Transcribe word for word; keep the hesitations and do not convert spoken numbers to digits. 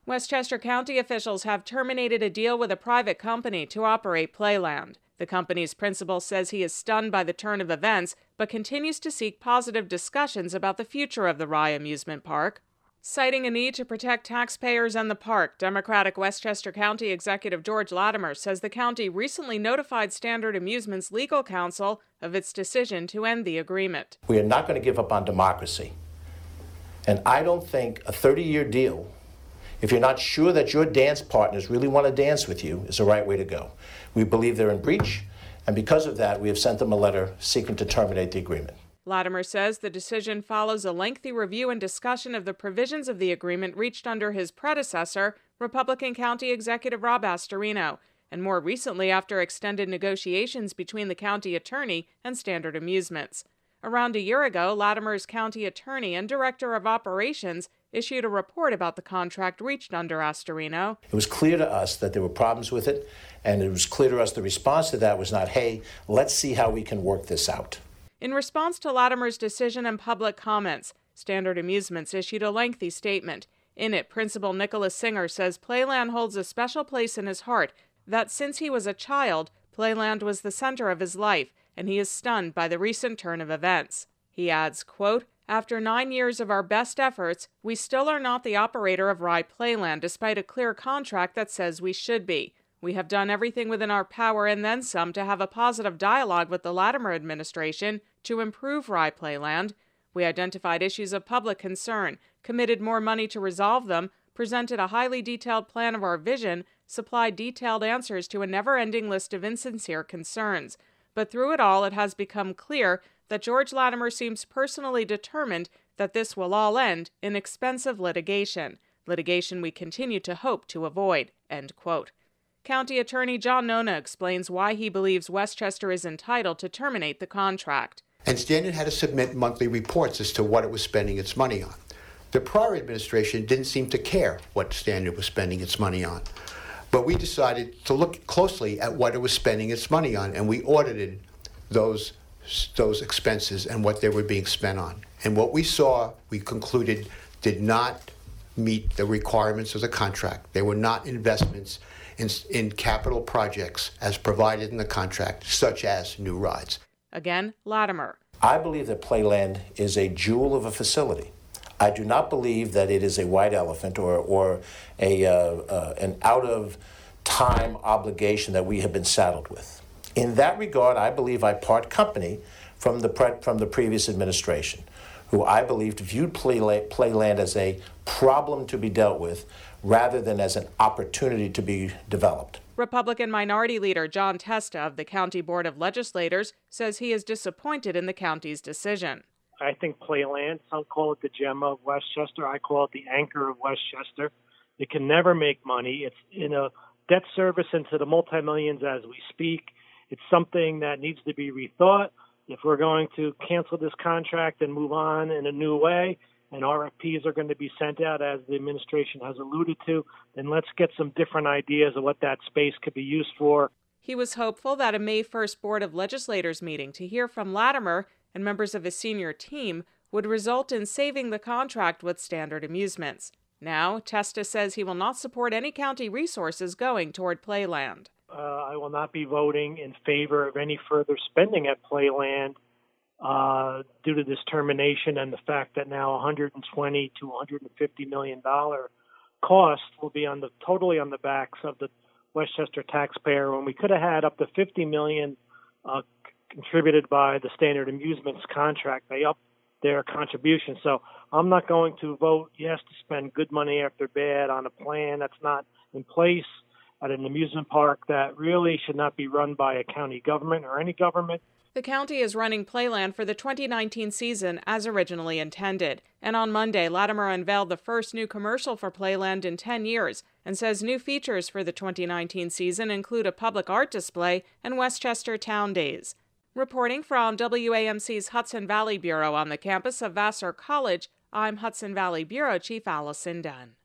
Westchester County officials have terminated a deal with a private company to operate Playland. The company's principal says he is stunned by the turn of events, but continues to seek positive discussions about the future of the Rye amusement park. Citing a need to protect taxpayers and the park, Democratic Westchester County Executive George Latimer says the county recently notified Standard Amusement's legal counsel of its decision to end the agreement. We are not going to give up on democracy. And I don't think a thirty-year deal, if you're not sure that your dance partners really want to dance with you, is the right way to go. We believe they're in breach, and because of that, we have sent them a letter seeking to terminate the agreement. Latimer says the decision follows a lengthy review and discussion of the provisions of the agreement reached under his predecessor, Republican County Executive Rob Astorino, and more recently after extended negotiations between the county attorney and Standard Amusements. Around a year ago, Latimer's county attorney and director of operations issued a report about the contract reached under Astorino. It was clear to us that there were problems with it, and it was clear to us the response to that was not, hey, let's see how we can work this out. In response to Latimer's decision and public comments, Standard Amusements issued a lengthy statement. In it, Principal Nicholas Singer says Playland holds a special place in his heart, that since he was a child, Playland was the center of his life, and he is stunned by the recent turn of events. He adds, quote, "After nine years of our best efforts, we still are not the operator of Rye Playland, despite a clear contract that says we should be. We have done everything within our power and then some to have a positive dialogue with the Latimer administration to improve Rye Playland. We identified issues of public concern, committed more money to resolve them, presented a highly detailed plan of our vision, supplied detailed answers to a never-ending list of insincere concerns. But through it all, it has become clear that George Latimer seems personally determined that this will all end in expensive litigation, litigation we continue to hope to avoid," end quote. County Attorney John Nona explains why he believes Westchester is entitled to terminate the contract. And Standard had to submit monthly reports as to what it was spending its money on. The prior administration didn't seem to care what Standard was spending its money on. But we decided to look closely at what it was spending its money on, and we audited those, those expenses and what they were being spent on. And what we saw, we concluded, did not meet the requirements of the contract. They were not investments in, in capital projects as provided in the contract, such as new rides. Again, Latimer. I believe that Playland is a jewel of a facility. I do not believe that it is a white elephant or, or a, uh, uh, an out-of-time obligation that we have been saddled with. In that regard, I believe I part company from the, pre- from the previous administration, who I believed viewed Playland, Playland as a problem to be dealt with rather than as an opportunity to be developed. Republican Minority Leader John Testa of the County Board of Legislators says he is disappointed in the county's decision. I think Playland, some call it the gem of Westchester. I call it the anchor of Westchester. It can never make money. It's in a debt service into the multi-millions as we speak. It's something that needs to be rethought. If we're going to cancel this contract and move on in a new way, and R F Ps are going to be sent out, as the administration has alluded to, then let's get some different ideas of what that space could be used for. He was hopeful that a May first Board of Legislators meeting to hear from Latimer and members of his senior team would result in saving the contract with Standard Amusements. Now, Testa says he will not support any county resources going toward Playland. Uh, I will not be voting in favor of any further spending at Playland uh, due to this termination and the fact that now one hundred twenty to one hundred fifty million dollars cost will be on the totally on the backs of the Westchester taxpayer, when we could have had up to fifty million dollars uh, contributed by the Standard Amusements contract. They upped their contribution. So I'm not going to vote yes to spend good money after bad on a plan that's not in place at an amusement park that really should not be run by a county government or any government. The county is running Playland for the twenty nineteen season as originally intended. And on Monday, Latimer unveiled the first new commercial for Playland in ten years and says new features for the twenty nineteen season include a public art display and Westchester Town Days. Reporting from W A M C's Hudson Valley Bureau on the campus of Vassar College, I'm Hudson Valley Bureau Chief Allison Dunn.